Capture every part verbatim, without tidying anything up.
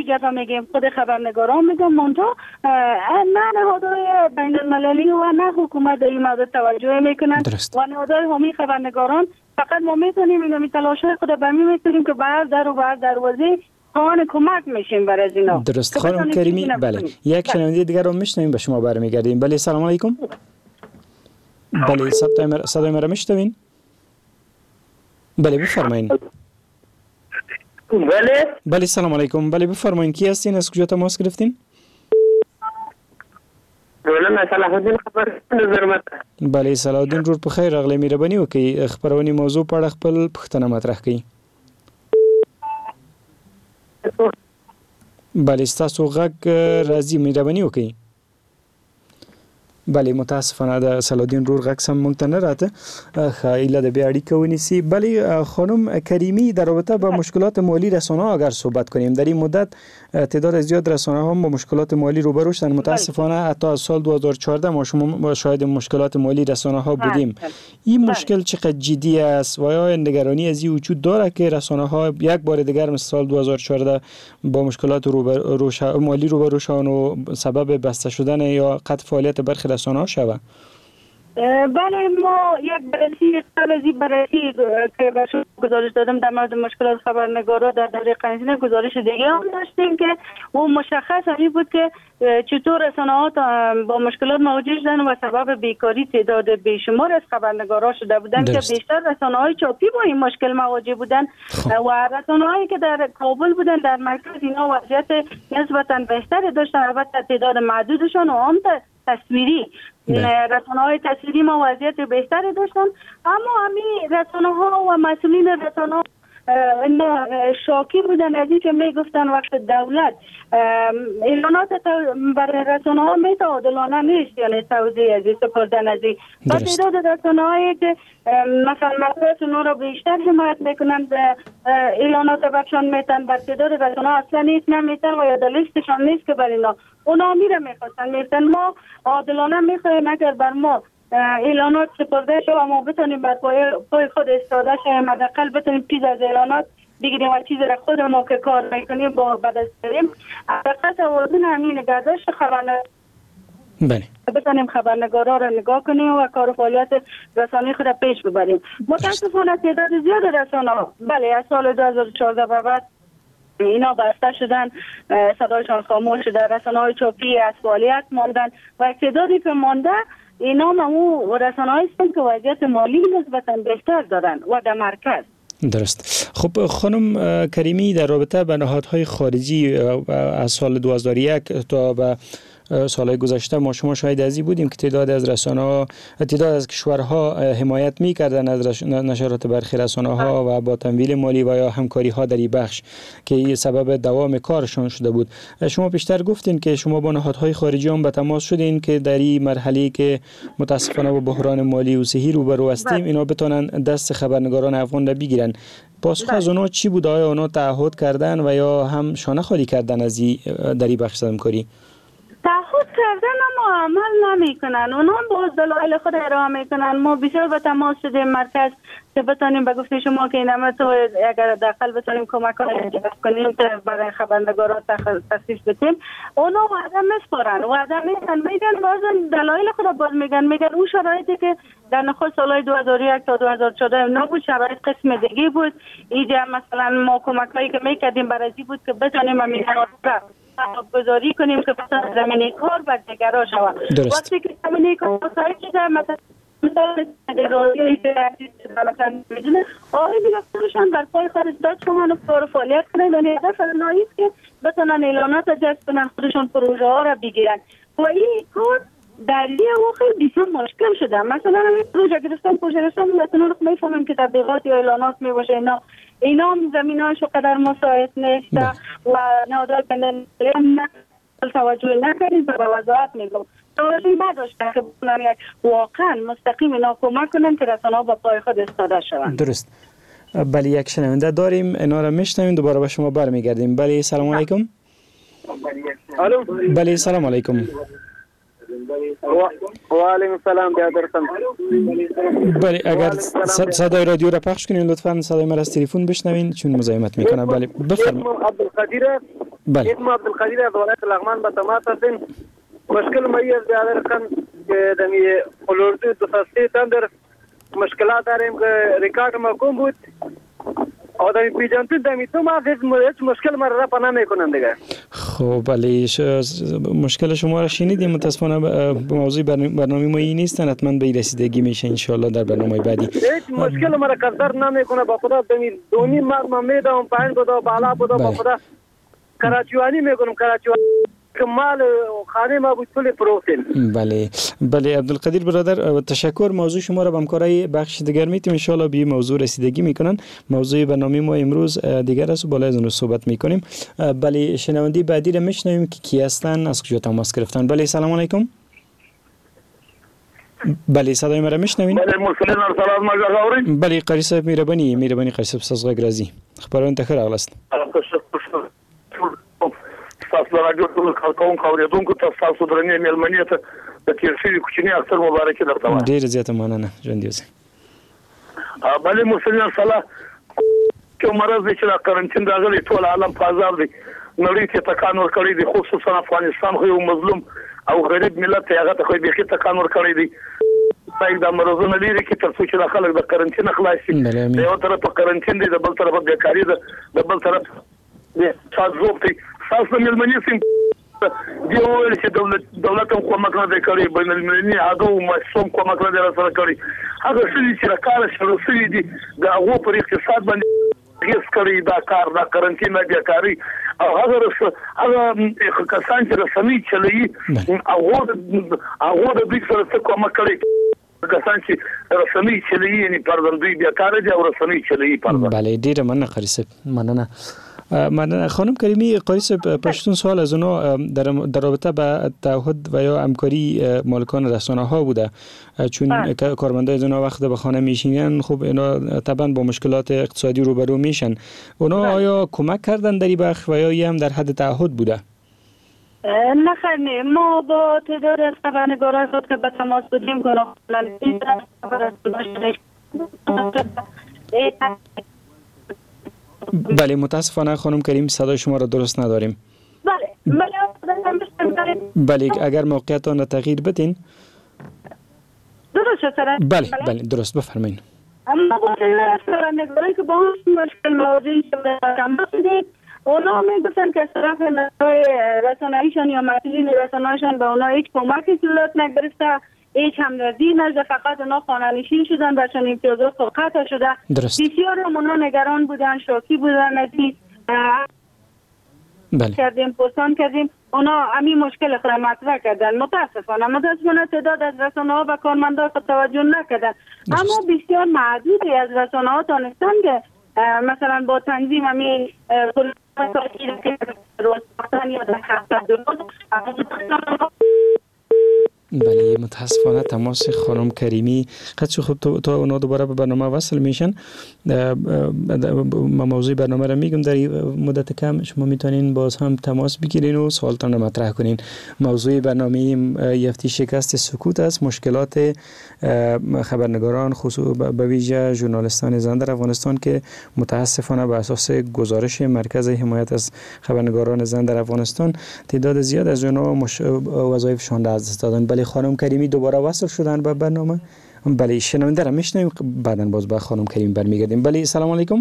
گپ میگیم، خود خبرنگاران میگم منتها نه نهادهای بین المللی و نه حکومت در این مورد توجه میکنن و نهادهای حامی خبرنگاران فقط ما میتونیم اینو می تلاشای خود به می میتونیم که بر در و بر دروازه کان کمک میشیم برای از اینا. درست خانم کریمی. بله یک شنونده دیگر رو میشنویم، به شما برمیگردیم. بله سلام علیکم. بله صدای مرا صدای مرا میشنوین؟ بله بفرمایید. بله بله سلام علیکم. بله بفرمایید، کی هستین، از کجا تماس گرفتین؟ مولانا صلاح الدین خبر نظر. بله صلاح الدین رور په خیر اغلی مهرباني وکړئ خبرونې موضوع په اړه خپل پوښتنه مطرح کړئ. بله ستاسو غږ راځي، مهرباني وکړئ. بله متاسفانه د صلاح الدین رور غږ سم مونږ ته نه راته، خیلی د بیا اړیکه ونیسي. بله خانم کریمی، در رابطه با مشکلات مالی رسانه‌ها اگر صحبت کنیم، در این مدت تعداد زیاد رسانه‌ها با مشکلات مالی روبرو شدن. متاسفانه حتی از سال دو هزار و چهارده ما شما شاهد مشکلات مالی رسانه‌ها بودیم. این مشکل چقدر جدی است و آیا نگرانی از این وجود داره که رسانه‌ها یک بار دیگر مثل سال دو هزار و چهارده با مشکلات روبرو مالی روبرو شوند و سبب بسته شدن یا قطع فعالیت برخی رسانه‌ها شود؟ بله ما یک بررسی قبلی بررسی که به شما گزارش دادم در مورد مشکلات خبرنگارا در دوره قرنطینه گزارش دیگه هم داشتیم که اون مشخص همین بود که چطور رسانه‌ها با مشکلات مواجه شدن و سبب بیکاری تعداد بیشمار از خبرنگارا شده بودن که بیشتر رسانه‌های چاپی با این مشکل مواجه بودن و رسانه‌هایی که در کابل بودن در مرکز اینا وضعیت نسبتاً بهتری داشتن، البته تعداد معدودشون و هم تصویری رسانه‌های تصویری ما وضعیت بهتری داشتن، اما همین رسانه‌ها و مسئولین رسانه‌ها اینا شاکی بودن از اینکه میگفتن وقت دولت اعلانات برای رسانه‌ها متعادلانه نیست، یعنی توزیع از سپردن از این و تعداد رسانه‌هایی که مثلا مطبوعات اونها را بیشتر حمایت میکنند اعلانات برشان میتن، بر تعداد رسانه‌ها اصلا نیست نمیتن و یا در لیستشان نیست که بر اینا اونا میره میخواستن میفتن. ما عادلانه میخوایم اگر بر ما اعلانات سپرده شد و ما بتونیم بر پای, پای خود استاده شویم، حداقل بتونیم چیز از اعلانات بگیریم و چیز را خود ما که کار میکنیم با بدست داریم حداقل توازن همین نگهداشت خبرنگار بله بتونیم خبرنگارا را نگاه کنیم و کار فعالیت رسانه‌ای خود را پیش ببریم. متاسفانه تعداد زیاد رسانه‌ها بله از سال دو هزار و چهارده به بعد اینا بسته شدن، صدایشان خاموش شده، رسانه‌های چاپی از فعالیت ماندن و تعدادی که مانده اینا همون رسانه‌هایی هستند که وضعیت مالی نسبتاً بهتر دارن و در مرکز. درست. خب خانم کریمی، در رابطه با نهادهای خارجی از سال دو هزار و یک تا به سالهای گذشته ما شما شاهد ازی بودیم که تعداد از رسانه‌ها تعداد از کشورها حمایت می‌کردند از نشرات برخی رسانه‌ها و با تمویل مالی و یا همکاری‌ها در این بخش که این سبب دوام کارشان شده بود. شما پیشتر گفتین که شما با نهادهای خارجی هم به تماس شدین که در این مرحله که متاسفانه با بحران مالی و صحی روبرو هستیم اینا بتونن دست خبرنگاران افغان را بگیرن. پاسخ از اونا چی بود؟ آیا اونا تعهد کردن و یا هم شانه خالی کردن از این در این بخش همکاری؟ تعهد کردن اما عمل نمی کنن، اونا با دلایل خود ارائه میکنن. ما بسیار به تماس شدیم مرکز که بتونیم به گفته شما که اینما تو اگر داخل بتونیم کمک کنیم که برای خبرنگارا تخصیص بدیم، اونا وعده میسپارن وعده میکنن میگن بازم دلایل خود باز میگن میگن اون شرایطی که در نخست سالهای دو هزار و یک تا دو هزار و چهارده نبود، شرایط قسم دیگه بود. اینجا مثلا ما کمکایی که میکردیم برای این بود که بتونیم همین گذاری کنیم که مثلا زمینه کار بر دیگرها شود. وقتی که زمینه کار سایت شده مثلا مثلا راضی که مثلا میدونه آقای دیگرشان بر پای خارج داد شما رو کار فعالیت کنند و هدف نایست که بتونن اعلانات جذب کنن، خودشون پروژه ها را بگیرن و این کار در یه واقع بسیار مشکل شده. مثلا همین پروژه گرفتن پروژه گرفتن مثلا رو میفهمیم که تبلیغات یا اعلانات میباشه اینا اینا هم زمینه‌هاشو قدر مساعد نیست و نهادهای بین‌المللی توجه نکردید و به وضاحت میگم توجه نداشتن که بتونن یک واقعا مستقیم اینا کمک کنن که رسانه‌ها با پای خود استاده شوند. درست. بله یک شنونده داریم، اینا رو میشنویم، دوباره به شما برمیگردیم. بله سلام علیکم. الو. بله سلام علیکم. و علیکم السلام برادرتان. بله اگر صدای رادیو را پخش کنین لطفاً صدای من از تلفن بشنوین چون مزاحمت میکنه. بله بفرمایید. عبدالقادر بله. اسم عبدالقدیر از ولایت لغمان به تماس هستیم. مشکل ما از برادر خان که دمی الاردو دو سه تندر مشکلات داریم که ریکارد محکوم بود و دمی پیجانتون دمی تو ما هیچ مشکل ما را پناه میکنن دیگه. خب بله مشکل شما را شنیدیم. متاسفانه به موضوع برنامه ما این نیستن، حتما به رسیدگی میشه ان شاء الله در برنامه بعدی. هیچ مشکل ما را قدر نمیکنه با خدا. دمی دونی ما میدم پایین بده بالا بده با خدا کراچیوانی میکنم کراچیوانی کمال خانه ما بود کل پروفیل. بله بله عبدالقدیر برادر تشکر. موضوع شما را به همکارای بخش دیگر میتیم ان شاء الله به موضوع رسیدگی میکنن. موضوع برنامه ما امروز دیگر است و بالا از اون صحبت میکنیم. بله شنونده بعدی را میشنویم که کی هستن، از کجا تماس گرفتن. بله سلام علیکم. بله صدای مرا میشنوین؟ بله مسلمان سلام مجازاورین. بله قاری صاحب مهربانی مهربانی قاری صاحب ساز غرازی خبرون تخیر اغلست. تاسو راډیو ټول کارکون اوریدونکو ته تاسو درنې مېلمنې ته د تیر شوي کوچني اختر مبارک درته وایم. ډیر زیاته مننه ژوند اوسئ. بله مسلمان صلاح کوم مرض چې د قرنټین راغلی ټول عالم په عذاب دی، نړۍ ته تکان ورکړی دی، خصوصا افغانستان خو یو مظلوم او غریب ملت هغه ته خو به تکان ورکړی دی. پای د مرزونه لري کې تر څو چې د خلک د قرنټین خلاص شي. د یو طرف په قرنټین دی، د بل طرف بیکاری ده، د بل طرف د تاسو ته تاسو ملمنې سیم دی ویل چې دولت دولت هم کومک نه کوي، بین المللي عادو مشوم کومک نه سره کوي. هغه څه چې راکاره شروع شوی دي د هغه پر اقتصاد باندې هیڅ کوي دا کار د قرنټین بیکاری او هغه هغه کسان چې رسمي چلوي هغه هغه د دې سره کومک کوي. کسان چې رسمي چلوي یعنی پردن دوی بیکاره دي او رسمي چلوي پردن. بله ډیره مننه قاری صاحب مننه. من خانم کریمی قاری صاحب پشتون سوال از اونا در در رابطه با تعهد و یا همکاری مالکان رسانه ها بوده، چون کارمندای از اونا وقت به خانه میشینن خب اینا طبعا با مشکلات اقتصادی روبرو میشن. اونا آیا کمک کردن در این بخش و یا هم در حد تعهد بوده؟ نه خیلی ما با تعداد از خبرنگاران خود که به تماس بودیم گناهان بله متاسفانه خانم کریم صدای شما را درست نداریم. بله بله بله اگر موقعیتان را تغییر بدین. درست شد. بله بله درست بفرمایید. اما با خبرنگاران که با اون مشکل مواجه شدیم اونا میگفتن که طرف رسانه‌ایشان یا مسئولین رسانه‌ایشان به اونا هیچ کمکی صورت نگرفته، هیچ همدردی نشده، فقط اونا خانه‌نشین شدن و چون امتیازات قطع شده. بسیار اونا نگران بودن، شوکی بودن از این بله. کردیم پستان کردیم اونا همین مشکل خود مطرح کردن. متاسفانه متاسفانه تعداد از رسانه‌ها و کارمندان خود توجه نکردن، اما بسیار معدودی از رسانه‌ها تانستن که مثلا با تنظیم همین بله متاسفانه تماس خانم کریمی قد خوب تا, تا اونا دوباره به برنامه وصل میشن. ما موضوع برنامه را میگم در مدت کم شما میتونین باز هم تماس بگیرین و سوالتان را مطرح کنین. موضوع برنامه یفتی شکست سکوت است، مشکلات خبرنگاران خصوص به ویژه ژورنالیستان زنده در افغانستان که متاسفانه بر اساس گزارش مرکز حمایت از خبرنگاران زنده در افغانستان تعداد زیاد از اونها مش... وظایفشان را از دست دادن. بله خانم کریمی دوباره وصل شدن به برنامه. بله شنونده را میشنویم، بعداً باز به خانم کریمی برمیگردیم. بله سلام علیکم.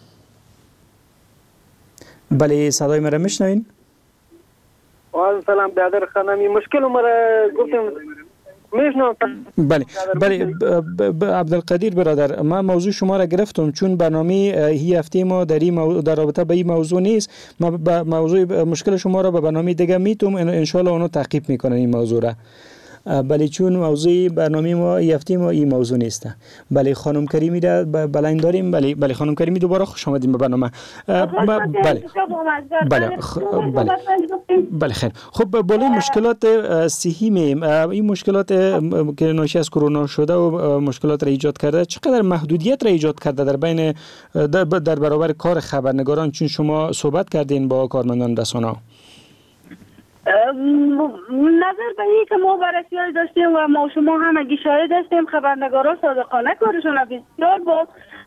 بله صدای مرا میشنوین؟ و سلام برادر خانمی مشکل مرا گفتم میشنوم. بله بله عبدالقدیر برادر ما موضوع شما را گرفتم چون برنامه هی هفته ما در این مو... در رابطه به این موضوع نیست. ما با موضوع مشکل شما را به برنامه دیگه میتونم ان شاء الله اونو تعقیب میکنن این موضوع را. بله چون موضوع برنامه ما یفتی ما این موضوع نیست. بله خانم کریمی را بلند داریم. بله بله خانم کریمی دوباره خوش آمدید به برنامه. بله بله بله بله خیر. خب بالای مشکلات صحی می این مشکلات که ناشی از کرونا شده و مشکلات را ایجاد کرده چقدر محدودیت را ایجاد کرده در بین در برابر کار خبرنگاران، چون شما صحبت کردین با کارمندان رسانه؟ نظر به این که ما بررسی داشتیم و ما شما همگی شاهد هستیم، خبرنگارا صادقانه کارشون بسیار با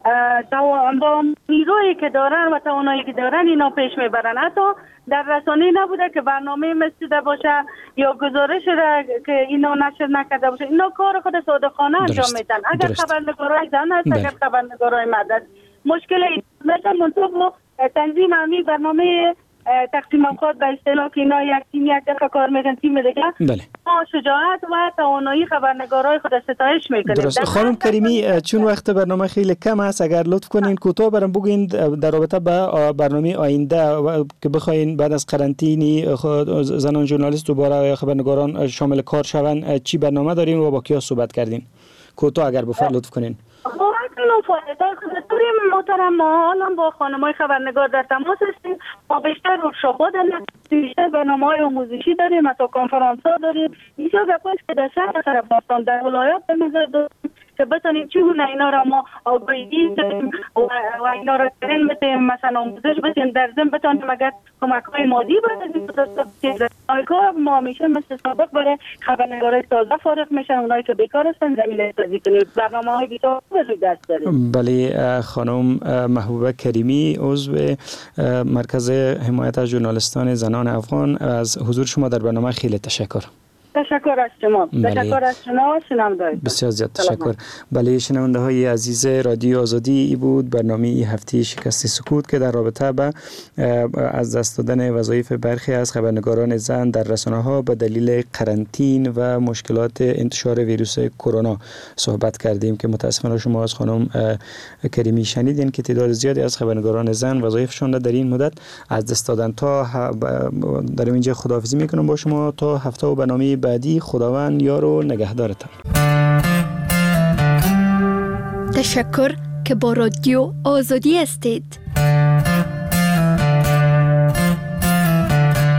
با نیرویی که دارن و توانایی که دارن اینا پیش میبرن. حتی در رسانه نبوده که برنامه مثل باشه یا گزارش را که اینا نشر نکرده باشه. اینا کار خود صادقانه انجام میدن. اگر خبرنگارای زن هست، اگر خبرنگارای مرد هست، مشکل این مثلا منطقه تنظیم همی برنامه تقسیم اوقات به اصطلاح که اینا یک تیم یک دفعه کار میکنن، تیم دیگه بله. ما شجاعت و توانایی خبرنگارای خود ستایش میکنیم. درست. خانم کریمی، چون وقت برنامه خیلی کم است، اگر لطف کنین کوتاه برام بگین در رابطه با برنامه آینده که بخواین بعد از قرنطینی زنان ژورنالیست دوباره خبرنگاران شامل کار شوند، چی برنامه دارین و با کیا صحبت کردین؟ کوتاه اگر بفرمایید لطف کنین. ما فایده خودتوریم محترم، ما حالا با خانمای خبرنگار در تماس هستیم. ما بیشتر ورکشاپ‌ها داریم، بیشتر برنامه‌های آموزشی داریم، حتی کنفرانس‌ها داریم. اینجا بپاش که در شهر طرفدارستان در ولایات به نظر داریم که بتونیم چگونه اینا را ما آگاهی بدیم و اینا را ترین بدیم، مثلا آموزش بدیم، در ضمن بتونیم اگر کمک‌های مادی بدیم. کار ما میشه مثل سابق برای خبرنگارای تازه فارغ میشن، اونایی که بیکار هستن زمینه سازی کنیم، برنامه‌های بیشتر روی دست داریم. بله. خانم محبوبه کریمی، عضو مرکز حمایت از ژورنالیستان زنان افغان، از حضور شما در برنامه خیلی تشکر. تشکر از شما. بله. تشکر از شما شنونده. بسیار زیاد تشکر. بله شنونده های عزیز رادیو آزادی، ای بود برنامه ای هفته شکست سکوت که در رابطه با از دست دادن وظایف برخی از خبرنگاران زن در رسانه ها به دلیل قرنطین و مشکلات انتشار ویروس کرونا صحبت کردیم که متاسفانه شما از خانم کریمی شنیدین که تعداد زیادی از خبرنگاران زن وظایفشان در این مدت از دست دادن. تا در اینجا خداحافظی میکنم با شما تا هفته و برنامه بعدی. خداوند یار و نگهدارتان. تشکر که با رادیو آزادی هستید.